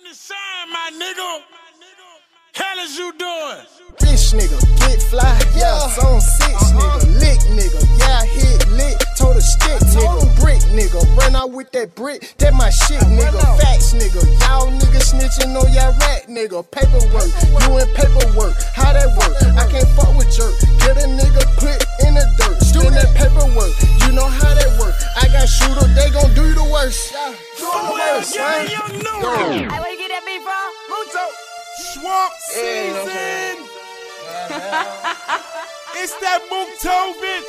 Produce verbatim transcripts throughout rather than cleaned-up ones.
the sign, my nigga. Hell is you doing? Bitch nigga, get fly, yeah, zone six uh-huh. nigga, lick nigga, yeah, I hit lick, told a stick nigga, brick nigga, run out with that brick, that my shit nigga, facts nigga, y'all niggas snitching on y'all rat nigga, paperwork, you in paperwork, how that work, I can't fuck with jerk, get a nigga put in the dirt, doing that paperwork, you know how that work, I got shooter, they gon' do you the worst, yeah, do the worst, man. Hey, where you get that beat from? Muto. Swamp season! It's that Mooktoven!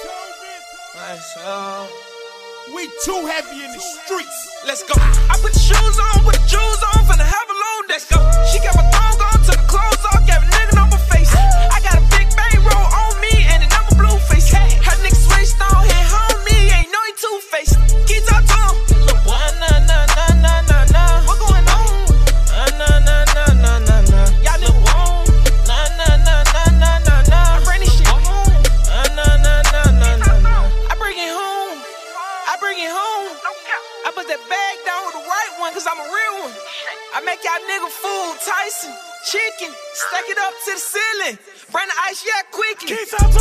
We too heavy in the streets. Let's go. I put the shoes on, put the shoes on, finna have a load. Let's go. She got my thong on, took the clothes off, gave a nigga on my face. I got a big bang roll on me and another blue face. Her nigga switched on, hit home me, ain't know he two-faced. Keep talk to him. Little boy, nah, nah, nah, nah, nah, nah. What going on? Nah, nah, nah, nah, nah, nah, nah. Y'all nigga wrong. Nah, nah, nah, nah, nah, nah, nah. I bring this shit home. Nah, nah, nah, nah, nah, nah, nah. I bring it home. I bring it home. I put that bag down with the right one, cause I'm a real one. I make y'all nigga food, Tyson, chicken, stack it up to the ceiling. Bring the ice, yeah, quickly.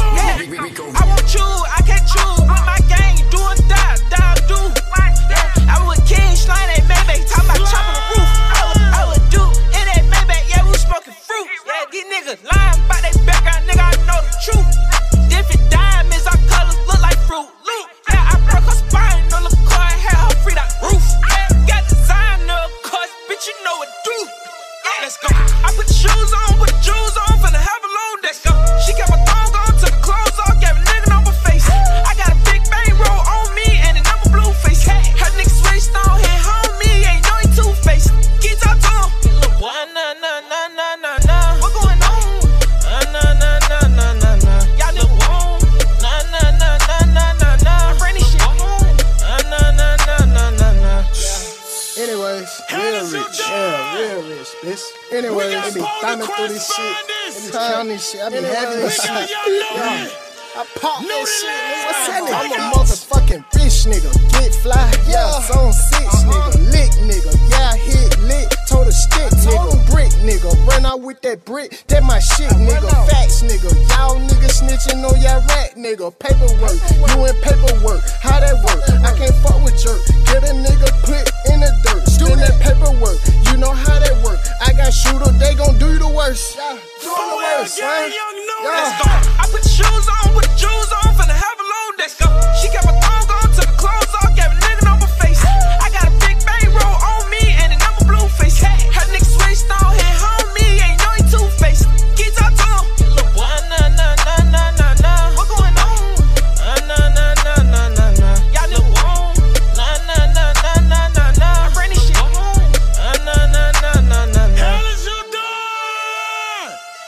Yeah, I won't choose, I can't choose. With my gang, do or die, die or do. Yeah, I was with King Slime, they Maybach, talking about chopping the roof. I would, I would do in that Maybach, yeah, we was smoking fruit. Yeah, these niggas lying about they background, nigga, I know the truth. Different diamonds, our colors look like fruit. Look, yeah, I broke her spine, no look car, had her free that roof. Yeah, got designer, cause bitch, you know what do. Yeah, let's go. I put the shoes on, put the shoes on, finna have a load. Let's go. She got my thong on, took the clothes off, gave a nigga on my face. I got a big bang roll on me and another blue face. Her nigga switched on, hit home me, ain't know he two-faced. Keep talk to him. Little boy, nah, nah, nah, nah, nah, nah. What going on? Nah, nah, nah, nah, nah, nah, nah. Y'all nigga wrong. Nah, nah, nah, nah, nah, nah, nah. I bring this shit home. Nah, nah, nah, nah, nah, nah, nah. Anyways, real rich, yeah, real rich, bitch. Anyways, they be thumbing through this shit, they be counting this shit, I be having this shit. Yeah. I pop that shit, what's that nigga? I'm a motherfucking rich nigga, get fly, yeah, zone six nigga, lick nigga, yeah, I hit lick, told a stick nigga, brick nigga, run out with that brick, that my shit nigga, facts nigga, y'all niggas snitching on y'all rat nigga, paperwork, you in paperwork, how that work, I can't fuck with jerk, get a nigga put in the dirt, doing that paperwork, you know how that work, I got shooter, they gon' do you the worst, yeah, do the worst, man. Let's go. I put the shoes on, put the shoes on, finna have a load. Let's go. She got my thong on, took the clothes off, gave a nigga on my face. I got a big bang roll on me and another blue face. Her nigga switched on, hit home me, ain't know he two-faced. Keep talk to him. Little boy, nah, nah, nah, nah, nah, nah. What going on? Nah, nah, nah, nah, nah, nah, nah. Y'all nigga wrong. Nah, nah, nah, nah, nah, nah, nah. I bring this shit home. Nah, nah, nah, nah, nah, nah, nah. Hell is you doing?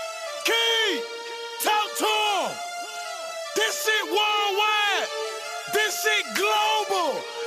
Key, talk to him. This shit worldwide. This shit global.